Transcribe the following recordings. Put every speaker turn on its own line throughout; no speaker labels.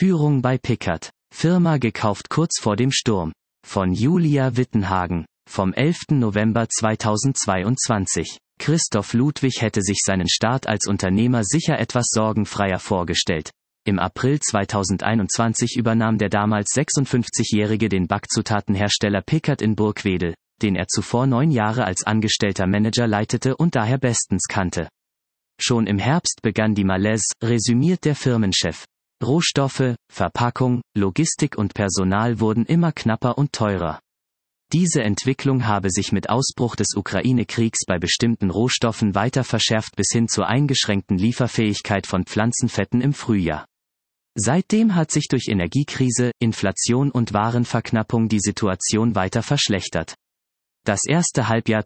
Führung bei Pickard. Firma gekauft kurz vor dem Sturm. Von Julia Wittenhagen. Vom 11. November 2022. Christoph Ludwig hätte sich seinen Start als Unternehmer sicher etwas sorgenfreier vorgestellt. Im April 2021 übernahm der damals 56-Jährige den Backzutatenhersteller Pickard in Burgwedel, den er zuvor 9 Jahre als angestellter Manager leitete und daher bestens kannte. Schon im Herbst begann die Malaise, resümiert der Firmenchef. Rohstoffe, Verpackung, Logistik und Personal wurden immer knapper und teurer. Diese Entwicklung habe sich mit Ausbruch des Ukraine-Kriegs bei bestimmten Rohstoffen weiter verschärft bis hin zur eingeschränkten Lieferfähigkeit von Pflanzenfetten im Frühjahr. Seitdem hat sich durch Energiekrise, Inflation und Warenverknappung die Situation weiter verschlechtert. Das erste Halbjahr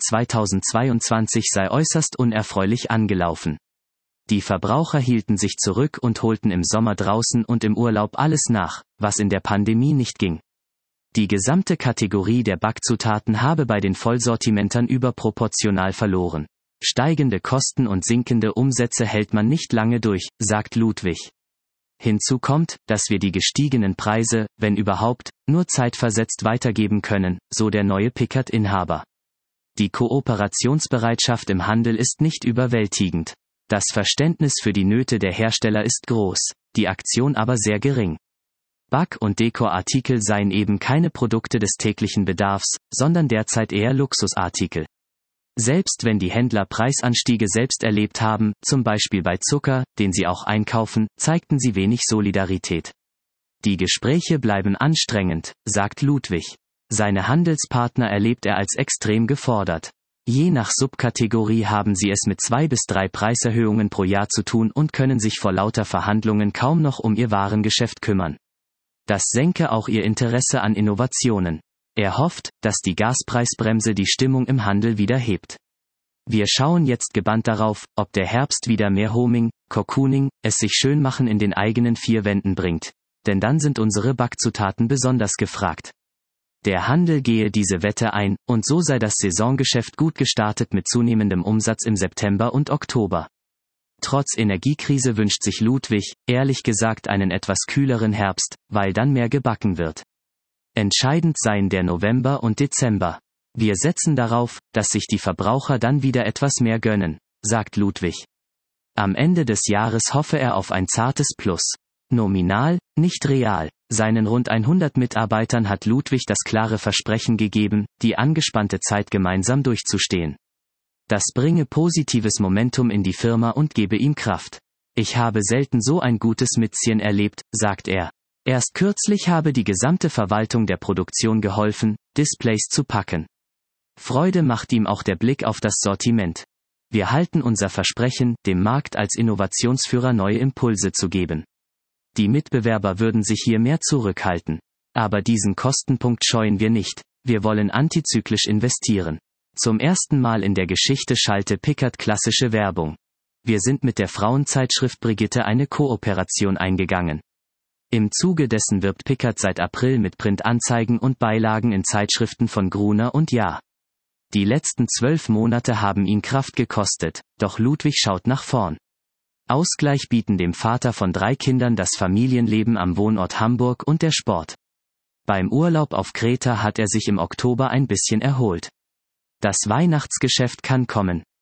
2022 sei äußerst unerfreulich angelaufen. Die Verbraucher hielten sich zurück und holten im Sommer draußen und im Urlaub alles nach, was in der Pandemie nicht ging. Die gesamte Kategorie der Backzutaten habe bei den Vollsortimentern überproportional verloren. Steigende Kosten und sinkende Umsätze hält man nicht lange durch, sagt Ludwig. Hinzu kommt, dass wir die gestiegenen Preise, wenn überhaupt, nur zeitversetzt weitergeben können, so der neue Pickard-Inhaber. Die Kooperationsbereitschaft im Handel ist nicht überwältigend. Das Verständnis für die Nöte der Hersteller ist groß, die Aktion aber sehr gering. Back- und Dekorartikel seien eben keine Produkte des täglichen Bedarfs, sondern derzeit eher Luxusartikel. Selbst wenn die Händler Preisanstiege selbst erlebt haben, zum Beispiel bei Zucker, den sie auch einkaufen, zeigten sie wenig Solidarität. Die Gespräche bleiben anstrengend, sagt Ludwig. Seine Handelspartner erlebt er als extrem gefordert. Je nach Subkategorie haben sie es mit 2 bis 3 Preiserhöhungen pro Jahr zu tun und können sich vor lauter Verhandlungen kaum noch um ihr Warengeschäft kümmern. Das senke auch ihr Interesse an Innovationen. Er hofft, dass die Gaspreisbremse die Stimmung im Handel wieder hebt. Wir schauen jetzt gebannt darauf, ob der Herbst wieder mehr Homing, Cocooning, es sich schön machen in den eigenen 4 Wänden bringt. Denn dann sind unsere Backzutaten besonders gefragt. Der Handel gehe diese Wette ein, und so sei das Saisongeschäft gut gestartet mit zunehmendem Umsatz im September und Oktober. Trotz Energiekrise wünscht sich Ludwig, ehrlich gesagt, einen etwas kühleren Herbst, weil dann mehr gebacken wird. Entscheidend seien der November und Dezember. Wir setzen darauf, dass sich die Verbraucher dann wieder etwas mehr gönnen, sagt Ludwig. Am Ende des Jahres hoffe er auf ein zartes Plus. Nominal, nicht real. Seinen rund 100 Mitarbeitern hat Ludwig das klare Versprechen gegeben, die angespannte Zeit gemeinsam durchzustehen. Das bringe positives Momentum in die Firma und gebe ihm Kraft. Ich habe selten so ein gutes Mitziehen erlebt, sagt er. Erst kürzlich habe die gesamte Verwaltung der Produktion geholfen, Displays zu packen. Freude macht ihm auch der Blick auf das Sortiment. Wir halten unser Versprechen, dem Markt als Innovationsführer neue Impulse zu geben. Die Mitbewerber würden sich hier mehr zurückhalten. Aber diesen Kostenpunkt scheuen wir nicht, wir wollen antizyklisch investieren. Zum ersten Mal in der Geschichte schalte Pickard klassische Werbung. Wir sind mit der Frauenzeitschrift Brigitte eine Kooperation eingegangen. Im Zuge dessen wirbt Pickard seit April mit Printanzeigen und Beilagen in Zeitschriften von Gruner und Jahr. Die letzten 12 Monate haben ihn Kraft gekostet, doch Ludwig schaut nach vorn. Ausgleich bieten dem Vater von 3 Kindern das Familienleben am Wohnort Hamburg und der Sport. Beim Urlaub auf Kreta hat er sich im Oktober ein bisschen erholt. Das Weihnachtsgeschäft kann kommen,